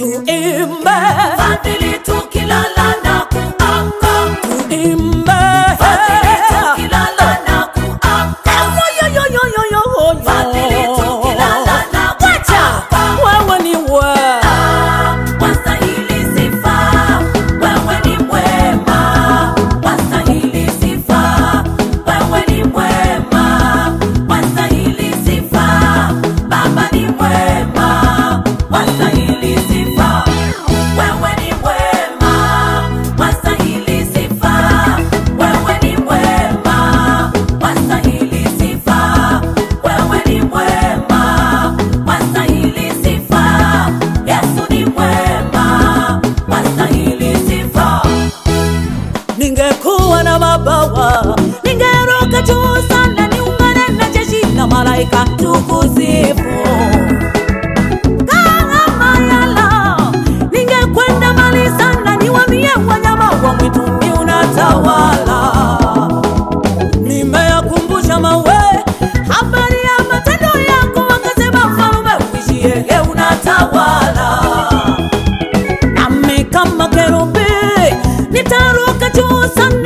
tuimbe fadhili tukilala na kuamka, tuimbe fadhili tukilala na kuamka, fadhili tukilala na kuamka. wewe ni wewe Wastahili sifa, wewe ni mwema. Wastahili sifa, wewe ni mwema. Wastahili sifa, Baba ni mwema. Wastahili sifa, wewe ni mwema. Wastahili sifa, wewe ni mwema. Wastahili sifa, wewe ni mwema. Wastahili sifa, Yesu ni mwema. Wastahili sifa. ningekuwa na mabawa ningeruka juu sana niungane na jeshi la malaika tukusifu kama yala ningekwenda mbali sana niwamie wanyama wa mwituni unatawala nimeyakumbusha mawe habari ya matendo yako wakasema mfalme uishie unatawala nami kama kerubi nitaruka juu sana